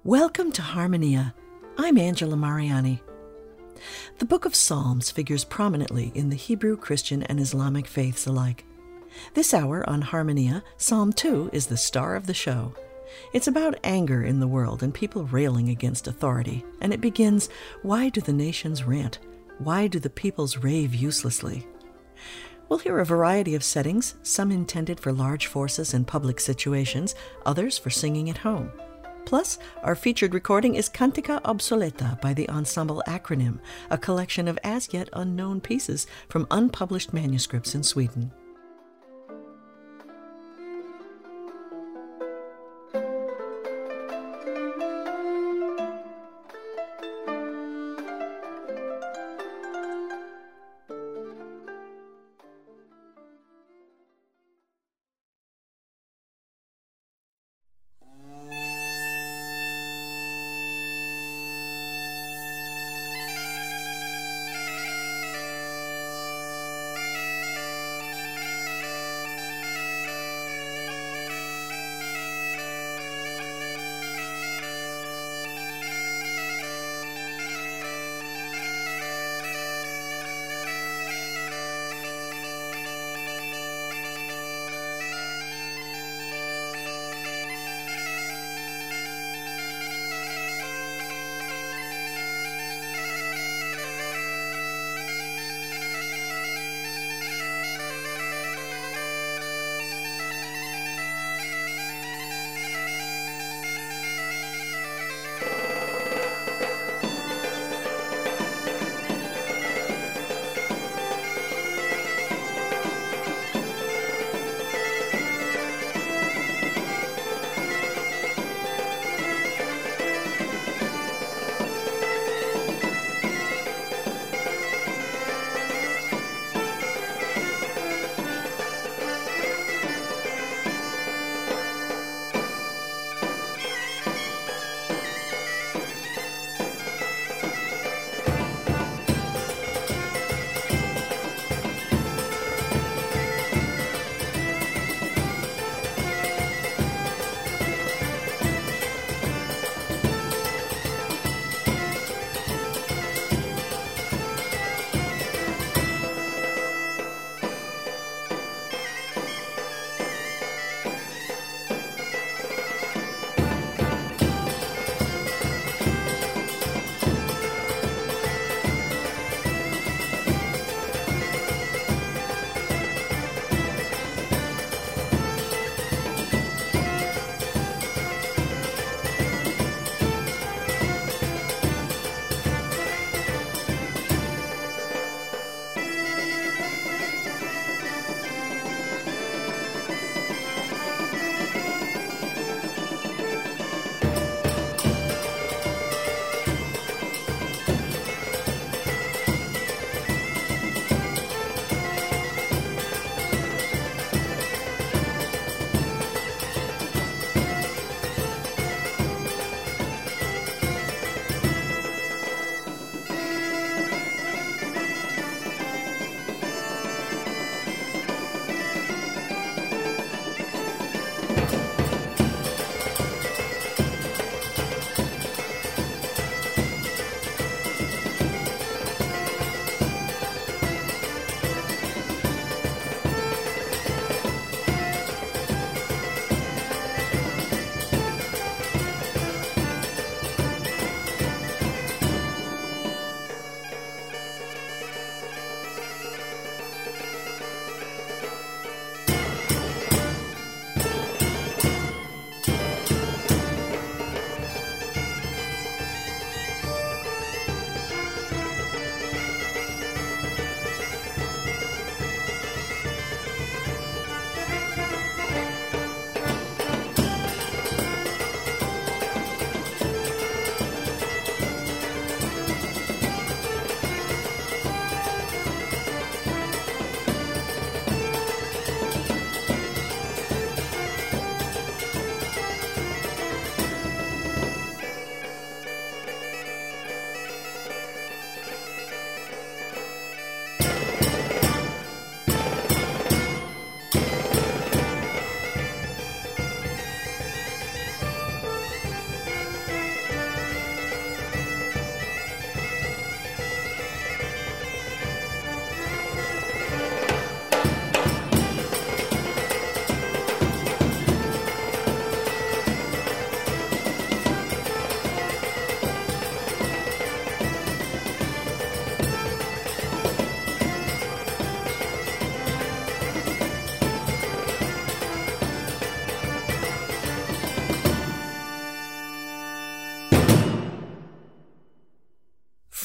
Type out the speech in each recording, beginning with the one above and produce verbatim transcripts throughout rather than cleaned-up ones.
Welcome to Harmonia. I'm Angela Mariani. The Book of Psalms figures prominently in the Hebrew, Christian, and Islamic faiths alike. This hour on Harmonia, Psalm two is the star of the show. It's about anger in the world and people railing against authority, and it begins, "Why do the nations rant? Why do the peoples rave uselessly?" We'll hear a variety of settings, some intended for large forces and public situations, others for singing at home. Plus, our featured recording is Cantica Obsoleta by the ensemble Acronym, a collection of as-yet unknown pieces from unpublished manuscripts in Sweden.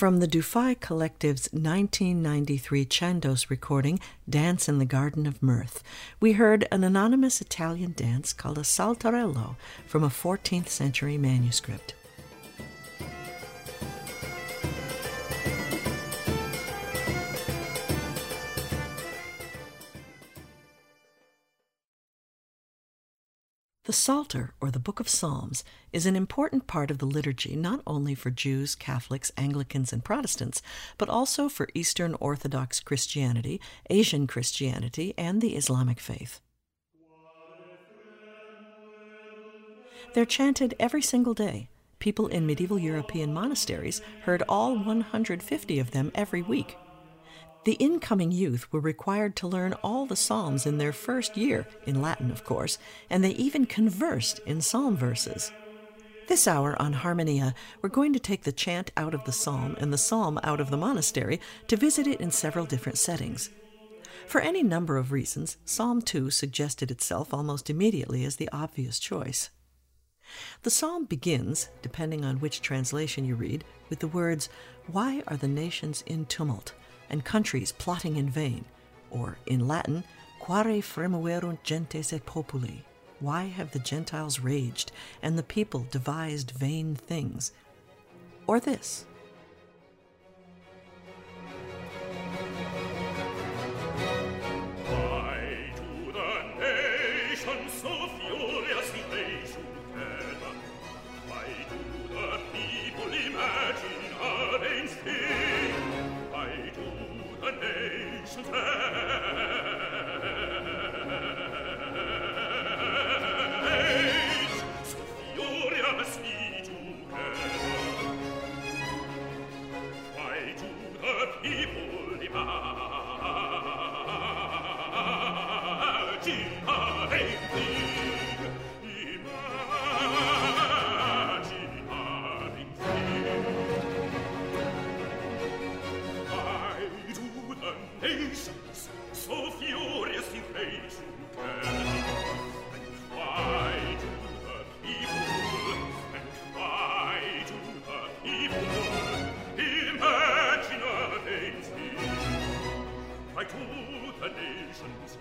From the Dufay Collective's nineteen ninety-three Chandos recording, Dance in the Garden of Mirth, we heard an anonymous Italian dance called a saltarello from a fourteenth century manuscript. The Psalter, or the Book of Psalms, is an important part of the liturgy not only for Jews, Catholics, Anglicans, and Protestants, but also for Eastern Orthodox Christianity, Asian Christianity, and the Islamic faith. They're chanted every single day. People in medieval European monasteries heard all one hundred fifty of them every week. The incoming youth were required to learn all the psalms in their first year, in Latin, of course, and they even conversed in psalm verses. This hour on Harmonia, we're going to take the chant out of the psalm and the psalm out of the monastery to visit it in several different settings. For any number of reasons, Psalm two suggested itself almost immediately as the obvious choice. The psalm begins, depending on which translation you read, with the words, "Why are the nations in tumult, and countries plotting in vain?" Or, in Latin, "Quare fremuerunt gentes et populi." Why have the Gentiles raged, and the people devised vain things? Or this, Why do the nations so furiously rage together? Why do the people imagine a vain thing? Why do the nations rage so furiously together? Why do the people imagine a vain thing? Imagine a vain thing. Why do the nations so furiously rage together? And why do the people, and why do the people imagine a vain thing? Why do the nations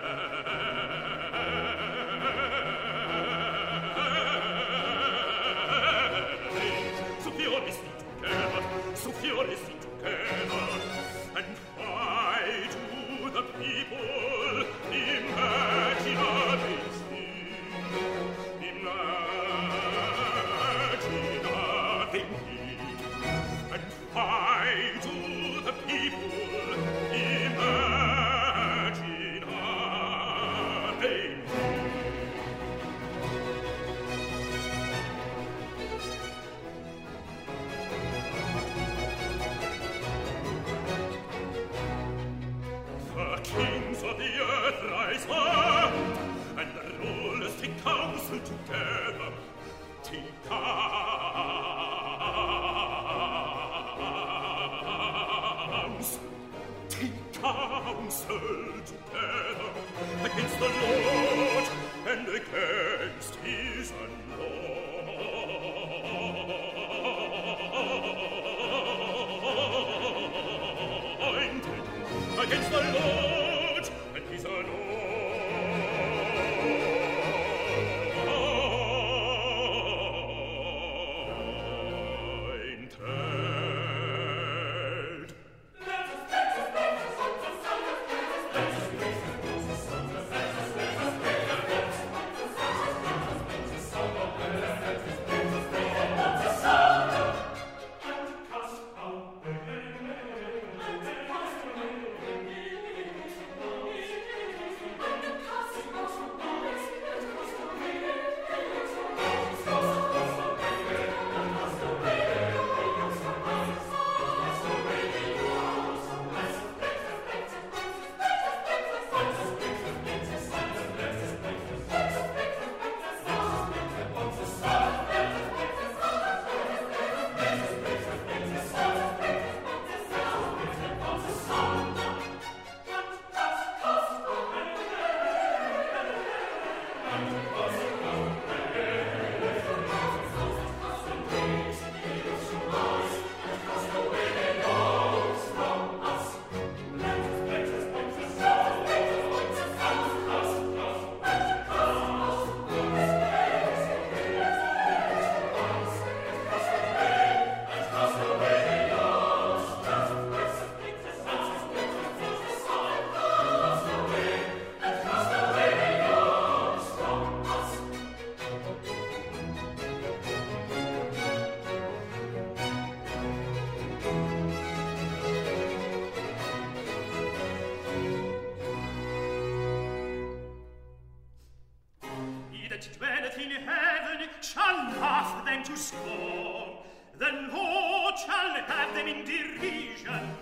rage so furiously together, so furiously together? And why do the people imagine a vain thing? Imagine a vain thing. And why do the people imagine a vain thing? The kings of the earth rise up, and the rulers take counsel together. Take counsel, take counsel together against the Lord and against his anointed. Against the Lord and his anointed. Let us in heaven shall laugh them to scorn, the Lord shall have them in derision.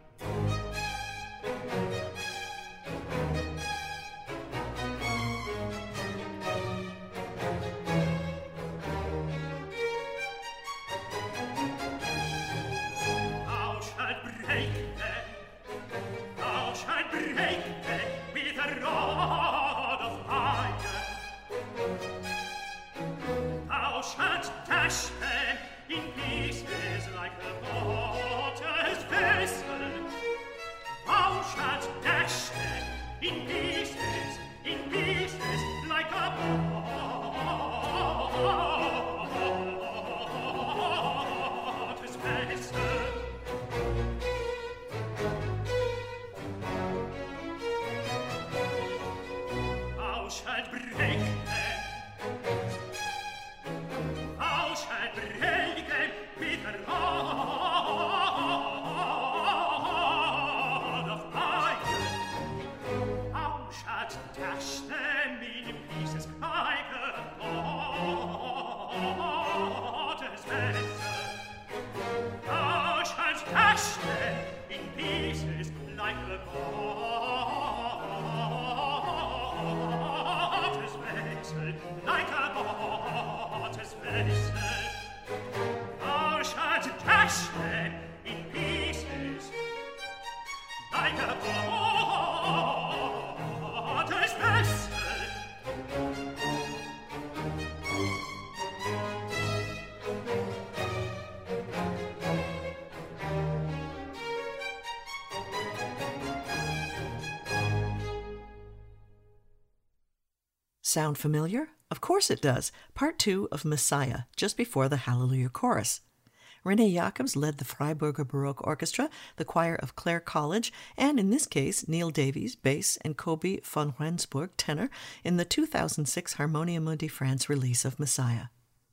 Thou shalt break them, thou shalt break them with a rod of iron. Thou shalt dash them in pieces like a potter's vessel. Thou shalt dash them in pieces, in pieces like a potter's vessel. Thou shalt break them, thou shalt break them with a rod of iron. Thou shalt dash them in pieces like a potter's vessel. Thou shalt dash them in pieces like a potter's vessel, like a potter's vessel. Thou shalt dash them in pieces like a potter's vessel. Sound familiar? Of course it does. Part two of Messiah, just before the Hallelujah Chorus. René Jacobs led the Freiburger Baroque Orchestra, the choir of Clare College, and in this case, Neil Davies, bass, and Kobi von Rensburg, tenor, in the two thousand six Harmonium de France release of Messiah.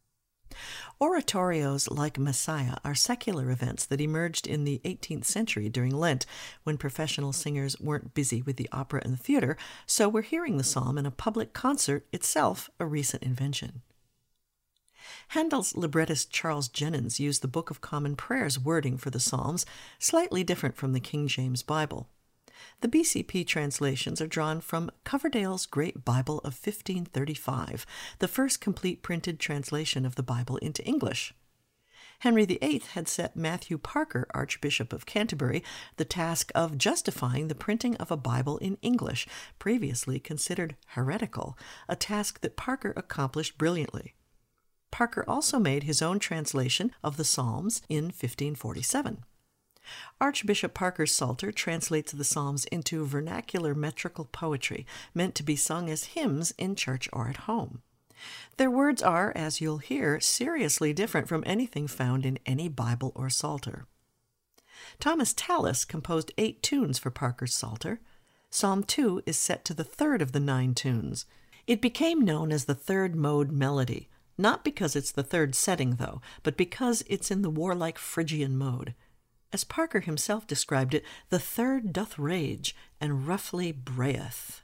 Oratorios like Messiah are secular events that emerged in the eighteenth century during Lent, when professional singers weren't busy with the opera and the theater, so we're hearing the psalm in a public concert, itself a recent invention. Handel's librettist Charles Jennens used the Book of Common Prayer's wording for the Psalms, slightly different from the King James Bible. The B C P translations are drawn from Coverdale's Great Bible of fifteen thirty-five, the first complete printed translation of the Bible into English. Henry the Eighth had set Matthew Parker, Archbishop of Canterbury, the task of justifying the printing of a Bible in English, previously considered heretical, a task that Parker accomplished brilliantly. Parker also made his own translation of the Psalms in fifteen forty-seven. Archbishop Parker's Psalter translates the Psalms into vernacular metrical poetry, meant to be sung as hymns in church or at home. Their words are, as you'll hear, seriously different from anything found in any Bible or Psalter. Thomas Tallis composed eight tunes for Parker's Psalter. Psalm two is set to the third of the nine tunes. It became known as the third mode melody, not because it's the third setting, though, but because it's in the warlike Phrygian mode. As Parker himself described it, the third doth rage, and roughly brayeth.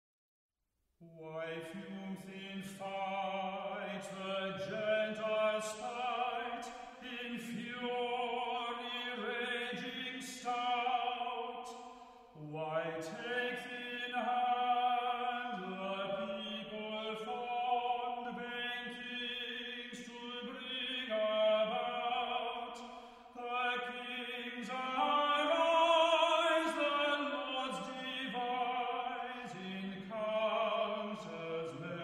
Why fumes in fight the gentle spite, in fury raging stout? Why take in hand the people fond vain things to bring about? The kings arise, the lords devise in councils many.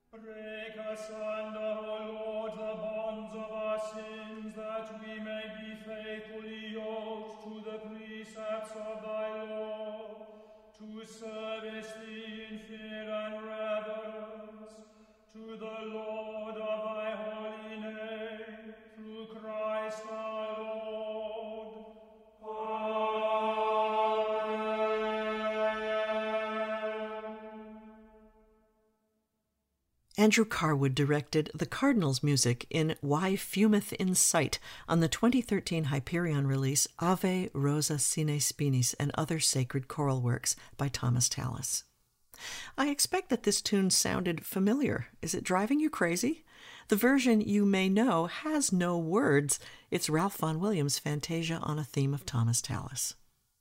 Break asunder, O Lord, the bonds of our sins, that we may be faithfully yoked to the precepts of thy law, to service thee in fear and reverence, to the Lord of thy holy name, through Christ our Lord. Amen. Andrew Carwood directed the Cardinals' music in Why Fumeth in Sight on the twenty thirteen Hyperion release Ave Rosa Sine Spinis and Other Sacred Choral Works by Thomas Tallis. I expect that this tune sounded familiar. Is it driving you crazy? The version you may know has no words. It's Ralph Vaughan Williams' Fantasia on a theme of Thomas Tallis.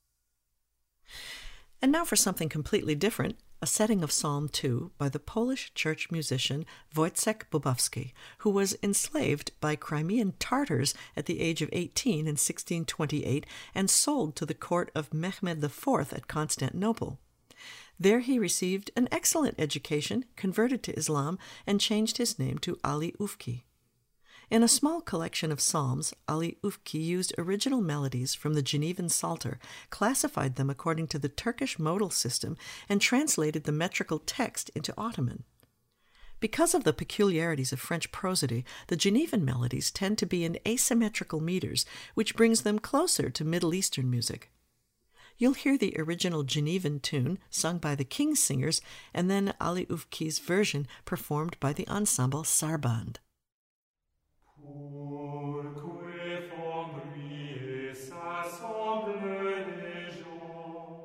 And now for something completely different, a setting of Psalm two by the Polish church musician Wojciech Bobowski, who was enslaved by Crimean Tartars at the age of eighteen in sixteen twenty-eight and sold to the court of Mehmed the Fourth at Constantinople. There he received an excellent education, converted to Islam, and changed his name to Ali Ufki. In a small collection of psalms, Ali Ufki used original melodies from the Genevan Psalter, classified them according to the Turkish modal system, and translated the metrical text into Ottoman. Because of the peculiarities of French prosody, the Genevan melodies tend to be in asymmetrical meters, which brings them closer to Middle Eastern music. You'll hear the original Genevan tune sung by the King's Singers, and then Ali Ufki's version performed by the ensemble Sarband. Pourquoi font briller s'assemblent les gens?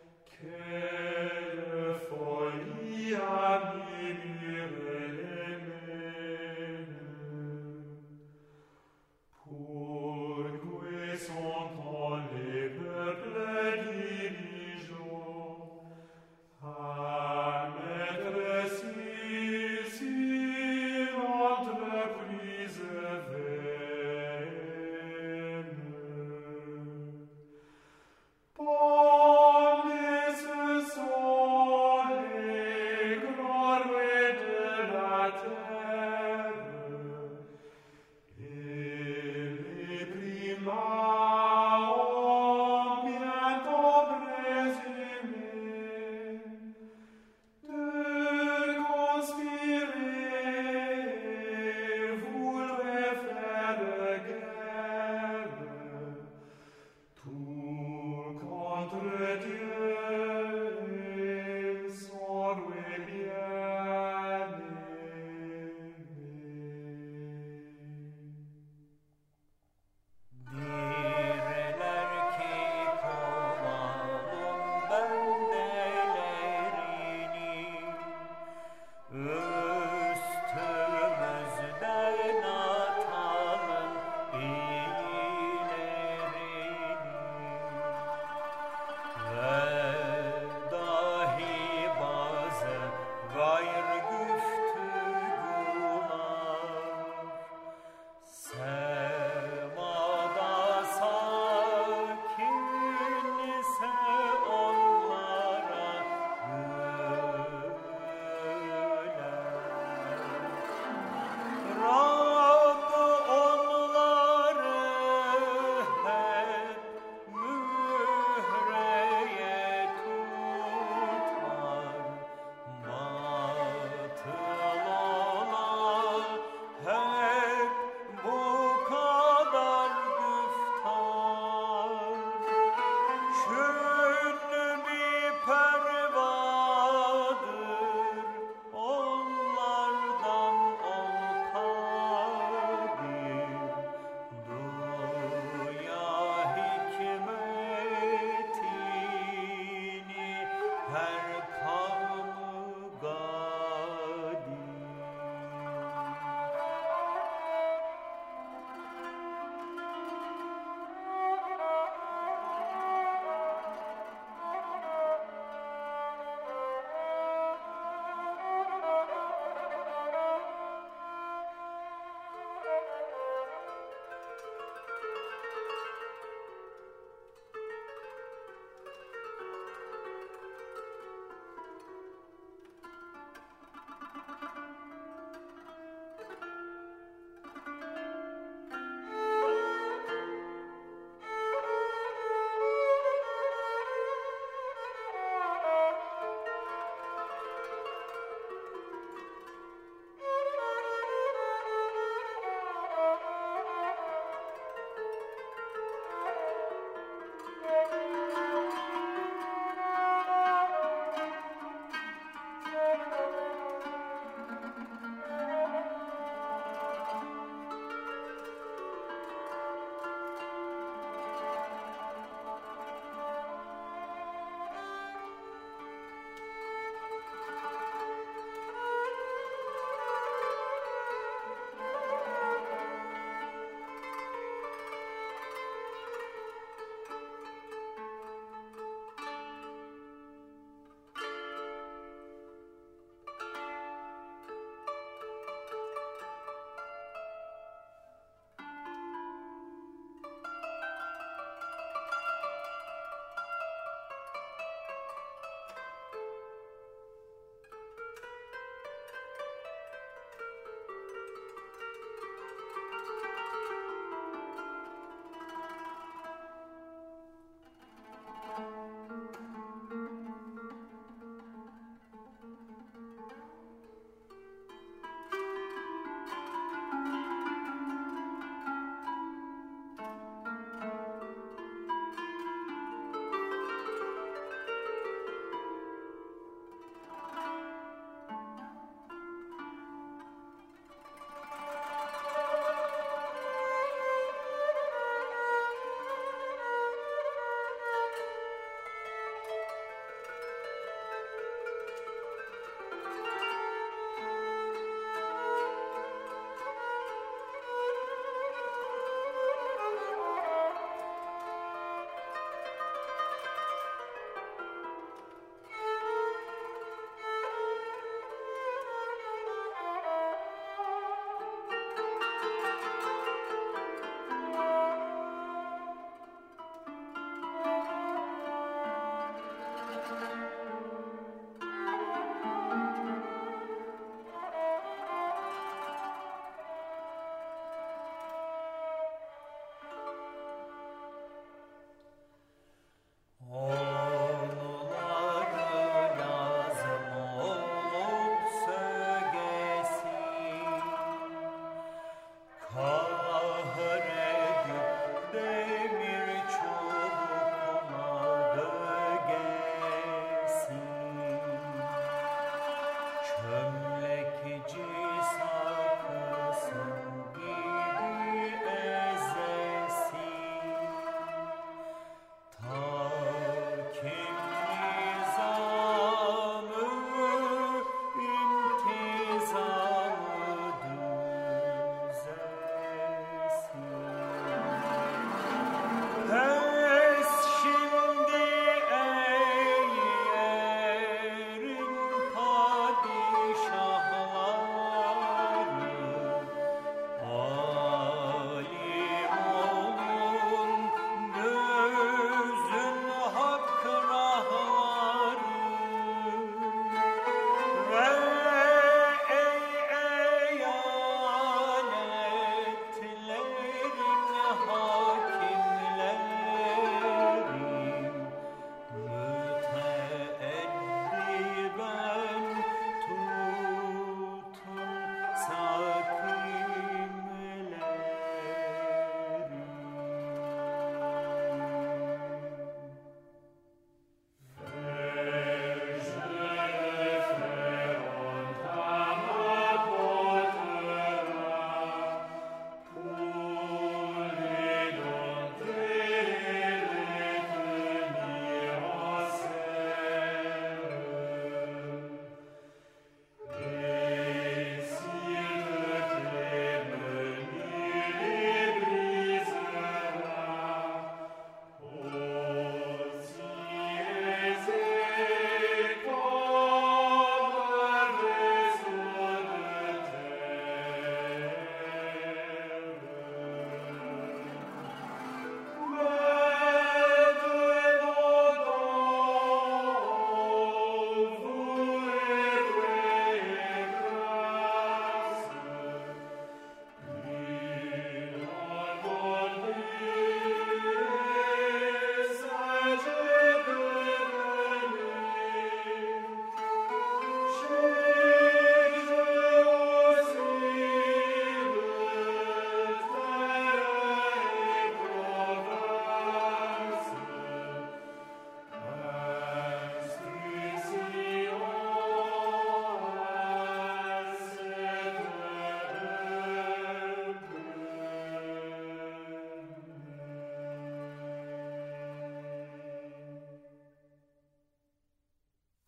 Quelle folie abîme les mène? Pourquoi sont-on les peuples dirigeants à mettre si, si l'entreprise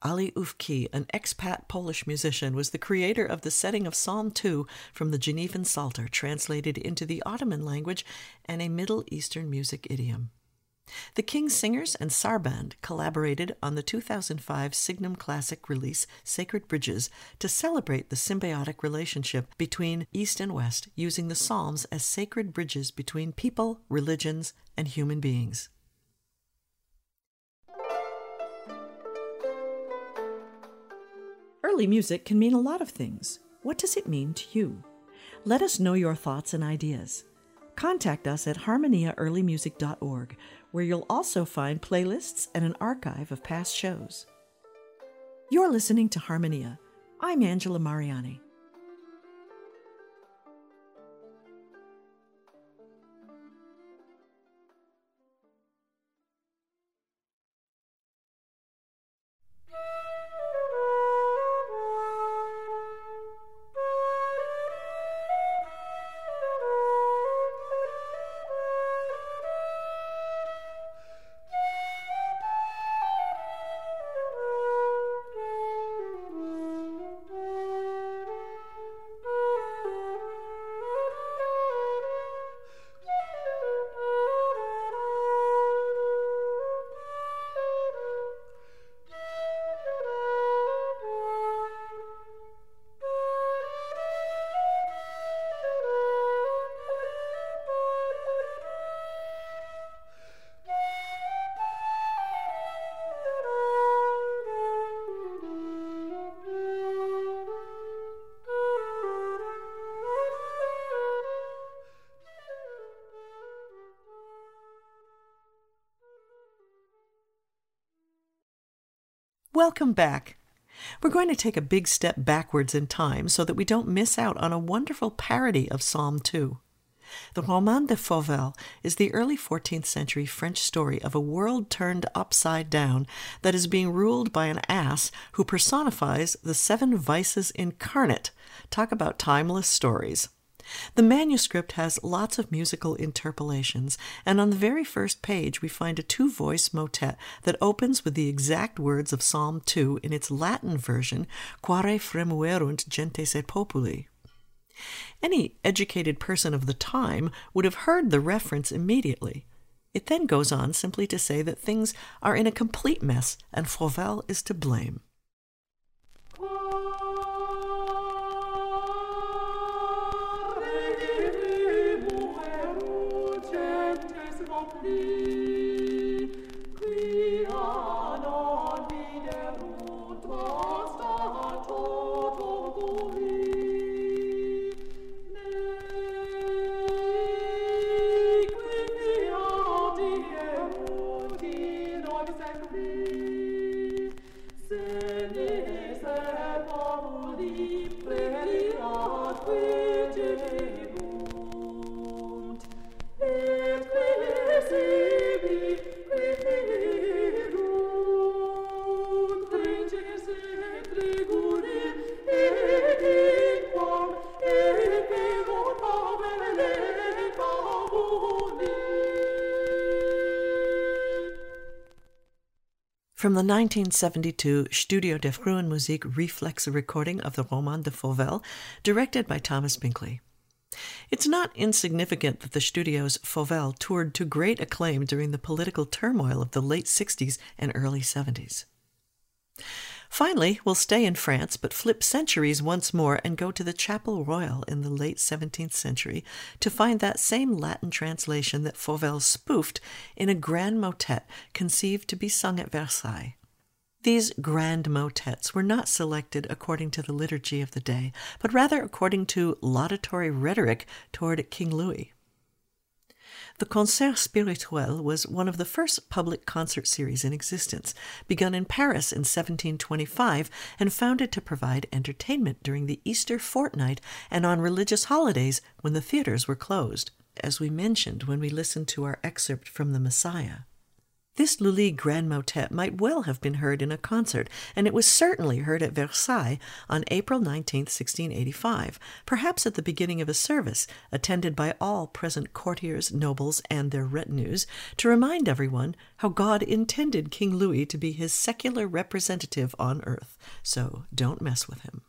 Ali Ufki, an expat Polish musician, was the creator of the setting of Psalm two from the Genevan Psalter, translated into the Ottoman language and a Middle Eastern music idiom. The King's Singers and Sarband collaborated on the two thousand five Signum Classic release Sacred Bridges to celebrate the symbiotic relationship between East and West, using the Psalms as sacred bridges between people, religions, and human beings. Early music can mean a lot of things. What does it mean to you? Let us know your thoughts and ideas. Contact us at harmonia early music dot org, where you'll also find playlists and an archive of past shows. You're listening to Harmonia. I'm Angela Mariani. Welcome back. We're going to take a big step backwards in time so that we don't miss out on a wonderful parody of Psalm two. The Roman de Fauvel is the early fourteenth century French story of a world turned upside down that is being ruled by an ass who personifies the seven vices incarnate. Talk about timeless stories. The manuscript has lots of musical interpolations, and on the very first page we find a two-voice motet that opens with the exact words of Psalm two in its Latin version, Quare fremuerunt gentes et populi. Any educated person of the time would have heard the reference immediately. It then goes on simply to say that things are in a complete mess, and Fauvel is to blame. From the nineteen seventy-two Studio der Frühen Musik Reflex recording of the Roman de Fauvel, directed by Thomas Binkley. It's not insignificant that the studio's Fauvel toured to great acclaim during the political turmoil of the late sixties and early seventies. Finally, we'll stay in France, but flip centuries once more and go to the Chapel Royal in the late seventeenth century to find that same Latin translation that Fauvel spoofed in a grand motet conceived to be sung at Versailles. These grand motets were not selected according to the liturgy of the day, but rather according to laudatory rhetoric toward King Louis. The Concert Spirituel was one of the first public concert series in existence, begun in Paris in seventeen twenty-five and founded to provide entertainment during the Easter fortnight and on religious holidays when the theaters were closed, as we mentioned when we listened to our excerpt from the Messiah. This Lully Grand Motet might well have been heard in a concert, and it was certainly heard at Versailles on April nineteenth, sixteen eighty-five, perhaps at the beginning of a service, attended by all present courtiers, nobles, and their retinues, to remind everyone how God intended King Louis to be his secular representative on earth. So don't mess with him.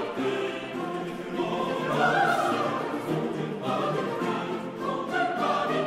Body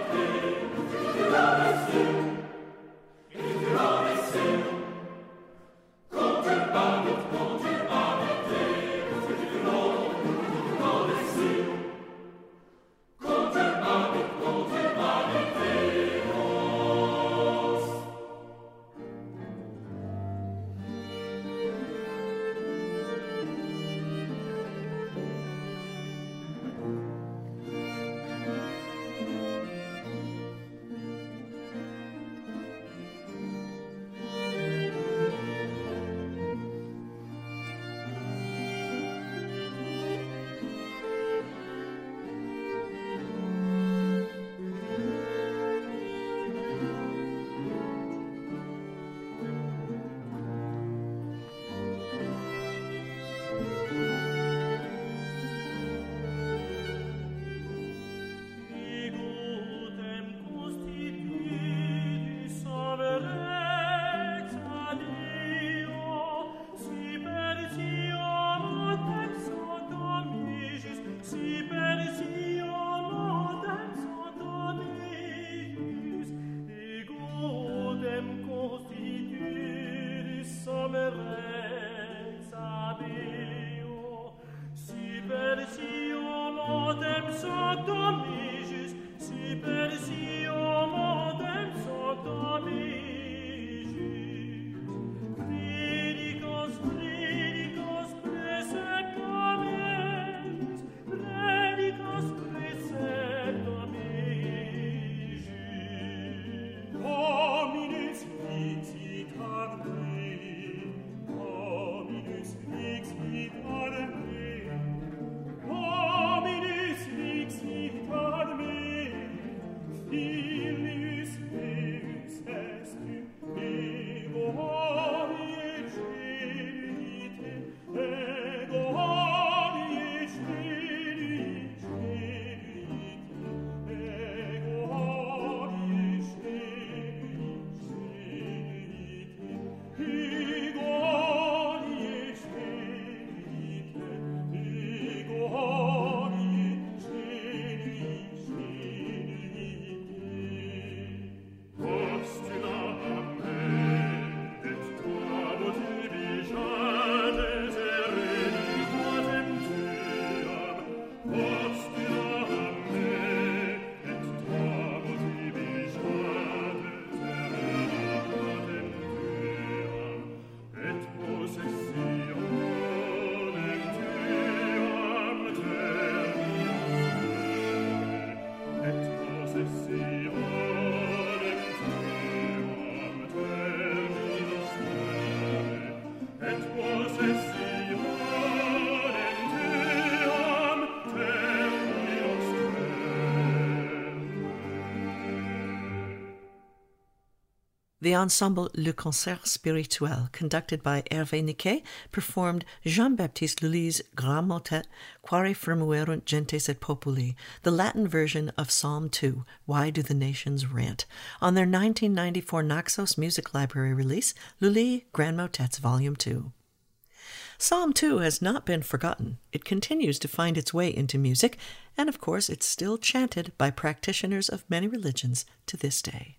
The ensemble Le Concert Spirituel, conducted by Hervé Niquet, performed Jean-Baptiste Lully's Grand Motet, Quare Fremuerunt Gentes et Populi, the Latin version of Psalm two, Why Do the Nations Rant, on their nineteen ninety-four Naxos Music Library release, Lully Grand Motets Volume two. Psalm two has not been forgotten. It continues to find its way into music, and of course it's still chanted by practitioners of many religions to this day.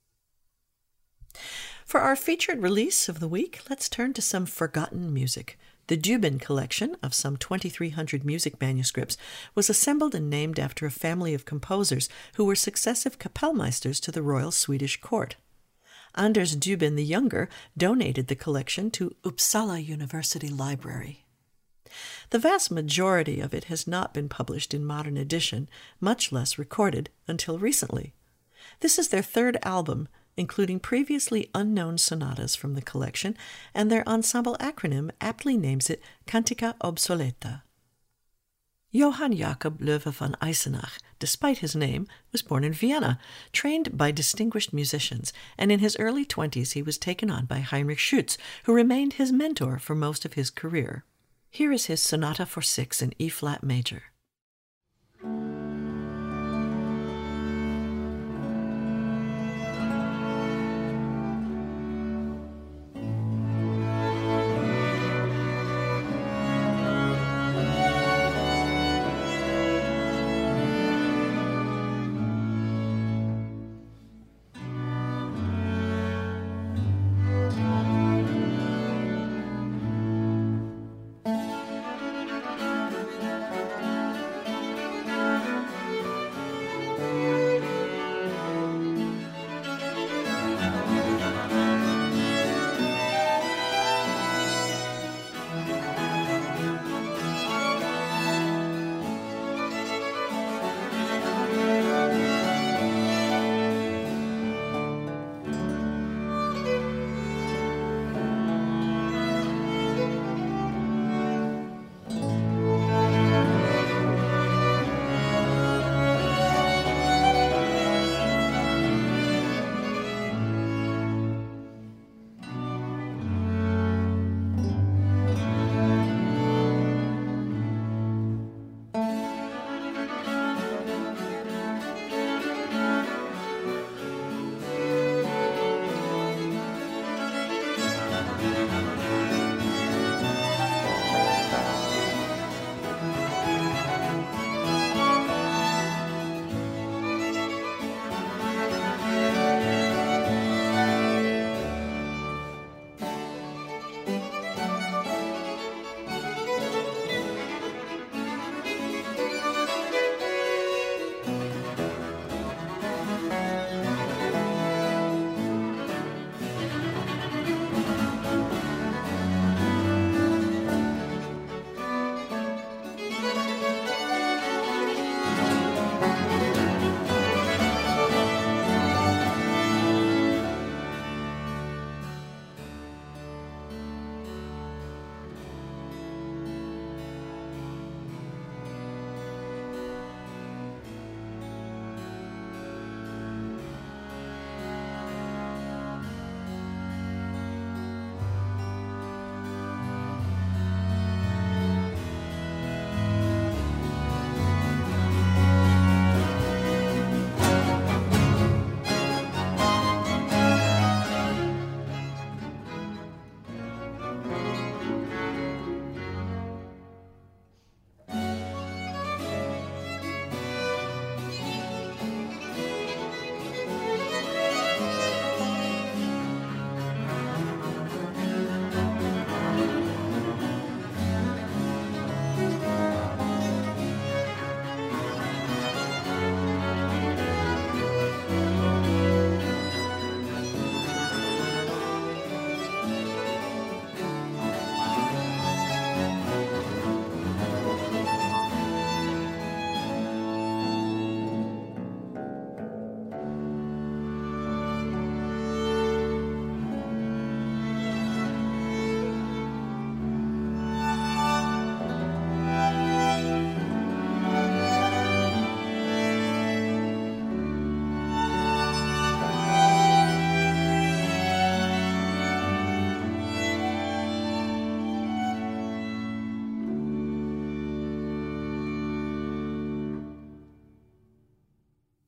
For our featured release of the week, let's turn to some forgotten music. The Dubin collection of some twenty-three hundred music manuscripts was assembled and named after a family of composers who were successive Kapellmeisters to the royal Swedish court. Anders Dubin the Younger donated the collection to Uppsala University Library. The vast majority of it has not been published in modern edition, much less recorded, until recently. This is their third album, including previously unknown sonatas from the collection, and their ensemble acronym aptly names it Cantica Obsoleta. Johann Jakob Löwe von Eisenach, despite his name, was born in Vienna, trained by distinguished musicians, and in his early twenties he was taken on by Heinrich Schütz, who remained his mentor for most of his career. Here is his Sonata for Six in E-flat major.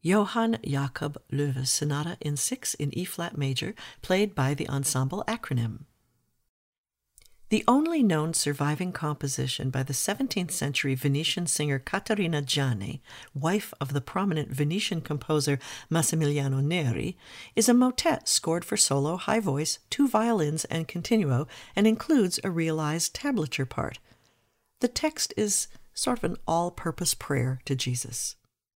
Johann Jakob Löwe's Sonata in Six in E-flat major, played by the ensemble Acronym. The only known surviving composition by the seventeenth century Venetian singer Caterina Gianni, wife of the prominent Venetian composer Massimiliano Neri, is a motet scored for solo, high voice, two violins, and continuo, and includes a realized tablature part. The text is sort of an all-purpose prayer to Jesus.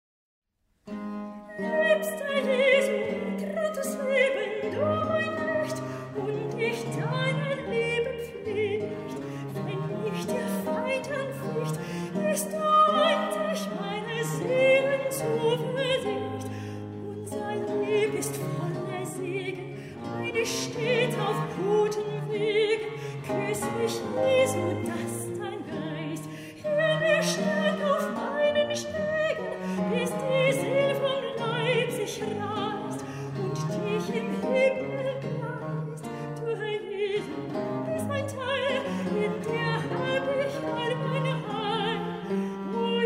Steht auf guten Wegen, küss mich, Jesu, dass dein Geist hör mir stark auf meinen Stegen, bis die Seele vom Leib sich reißt und dich im Himmel preist. Du, Herr Jesu, bist mein Teil, in dir hab ich all meine Heil. O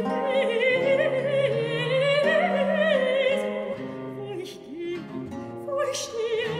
Jesu, wo ich gehe, wo ich stehe,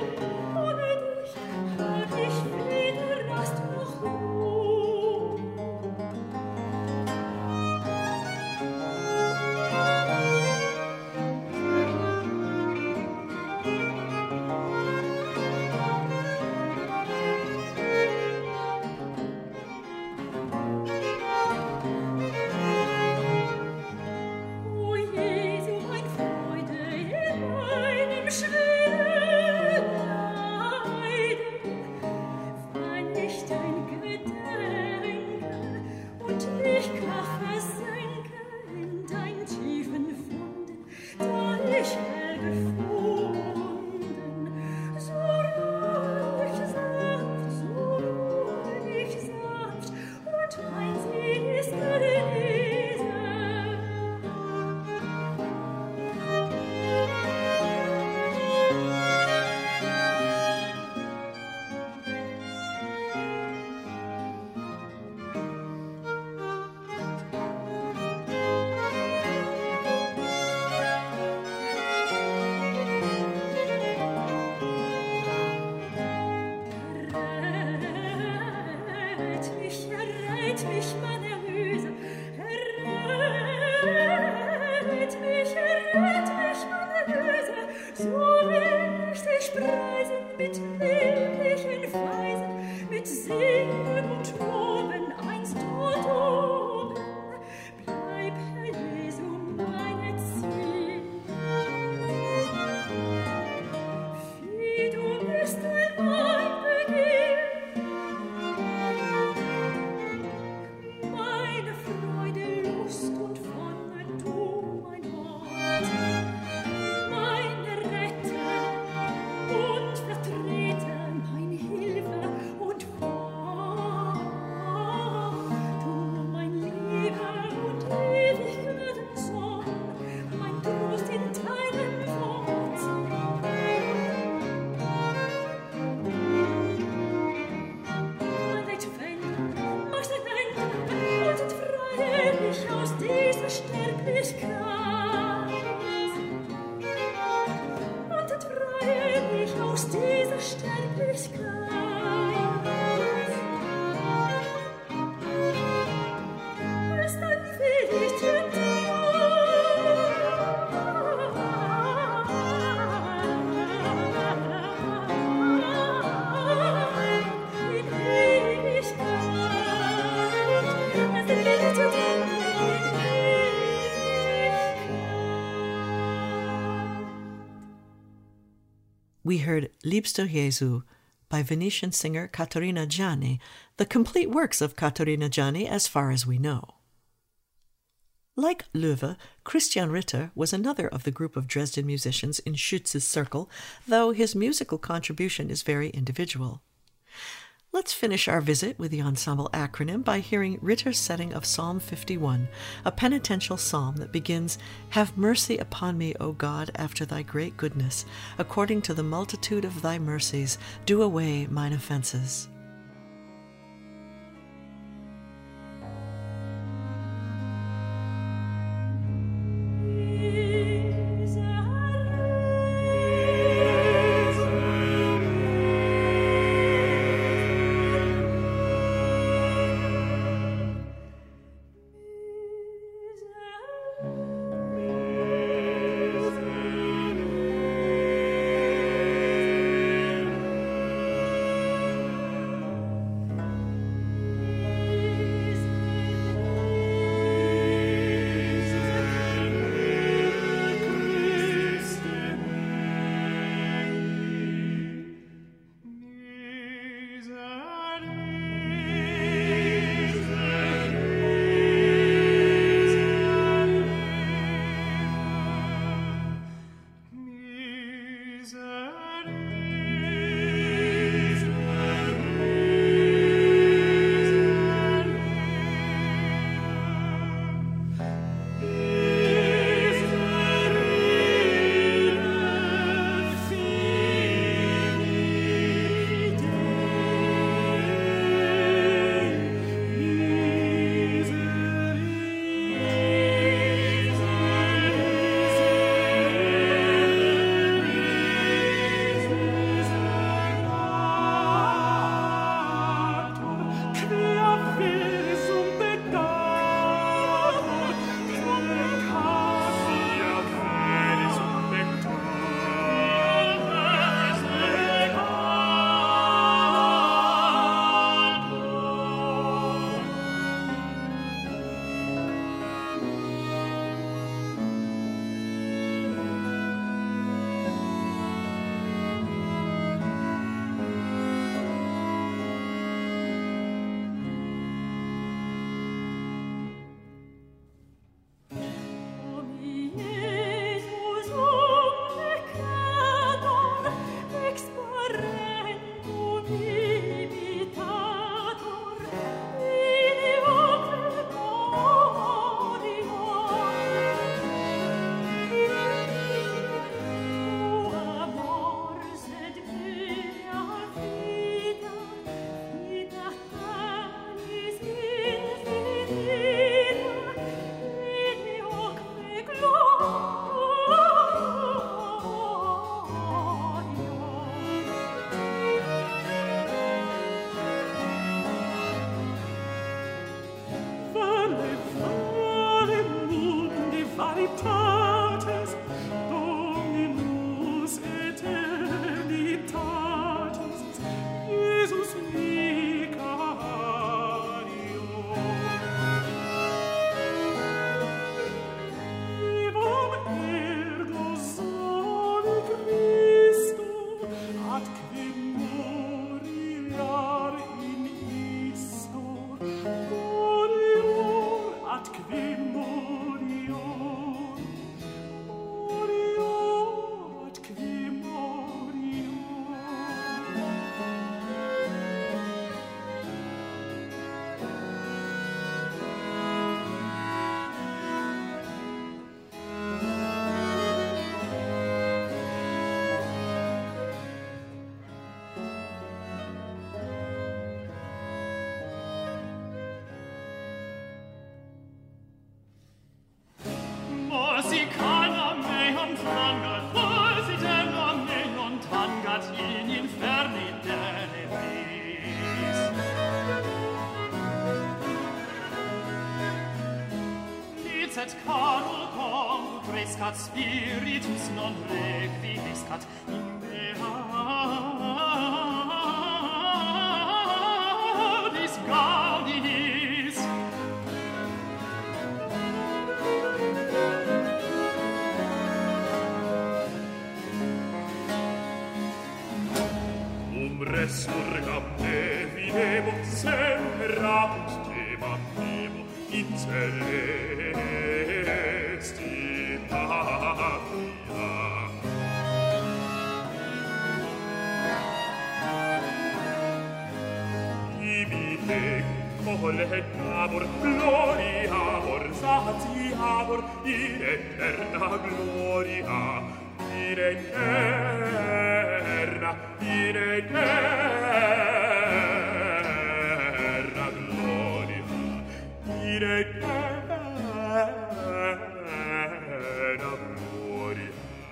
We heard Liebster Jesu by Venetian singer Caterina Gianni, the complete works of Caterina Gianni as far as we know. Like Löwe, Christian Ritter was another of the group of Dresden musicians in Schütz's circle, though his musical contribution is very individual. Let's finish our visit with the ensemble Acronym by hearing Ritter's setting of Psalm fifty-one, a penitential psalm that begins, "Have mercy upon me, O God, after thy great goodness. According to the multitude of thy mercies, do away mine offenses." Dieser et carul congrescat spiritus non requiescat in mealis gaudinis. Um resurgam te videbo semperat debatebo in celesti patria. Ibi te collectabor gloriabor satiabor in eterna gloria, in eterna, in eterna gloria, in eterna gloria.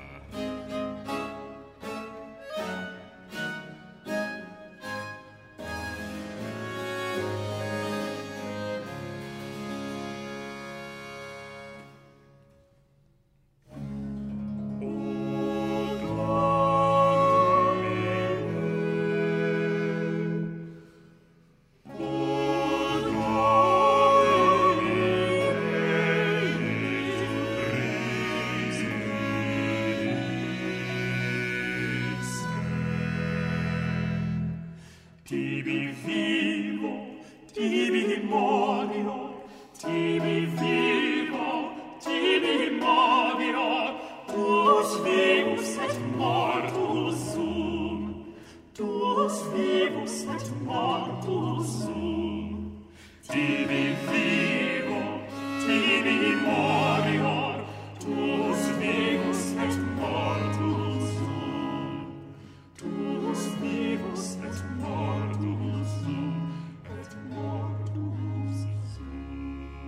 Tibi vivo, tibi morior, tibi vivo, tibi morior, tuus vivus et mortus sum, tuus vivus et mortus sum. Tibi vivo, tibi morior, tuus vivus et mortus sum, tuus vivus et mortus sum, et mortus sum.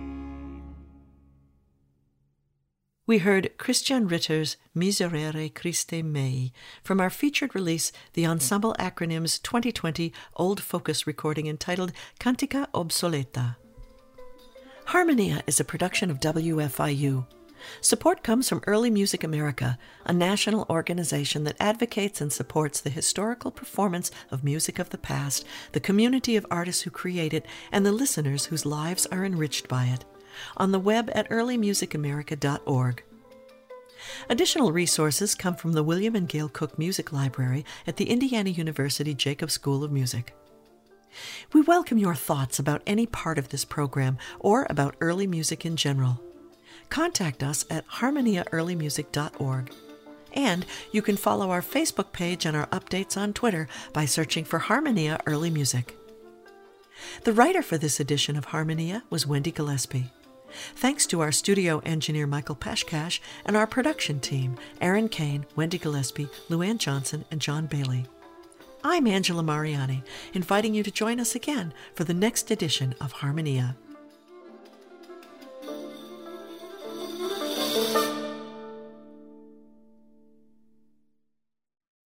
We heard Christian Ritter's Miserere Christe Mei from our featured release, the Ensemble Acronym's twenty twenty Old Focus recording entitled Cantica Obsoleta. Harmonia is a production of W F I U. Support comes from Early Music America, a national organization that advocates and supports the historical performance of music of the past, the community of artists who create it, and the listeners whose lives are enriched by it. On the web at early music america dot org. Additional resources come from the William and Gail Cook Music Library at the Indiana University Jacobs School of Music. We welcome your thoughts about any part of this program or about early music in general. Contact us at harmonia early music dot org. And you can follow our Facebook page and our updates on Twitter by searching for Harmonia Early Music. The writer for this edition of Harmonia was Wendy Gillespie. Thanks to our studio engineer Michael Pashkash and our production team, Aaron Kane, Wendy Gillespie, Luann Johnson, and John Bailey. I'm Angela Mariani, inviting you to join us again for the next edition of Harmonia.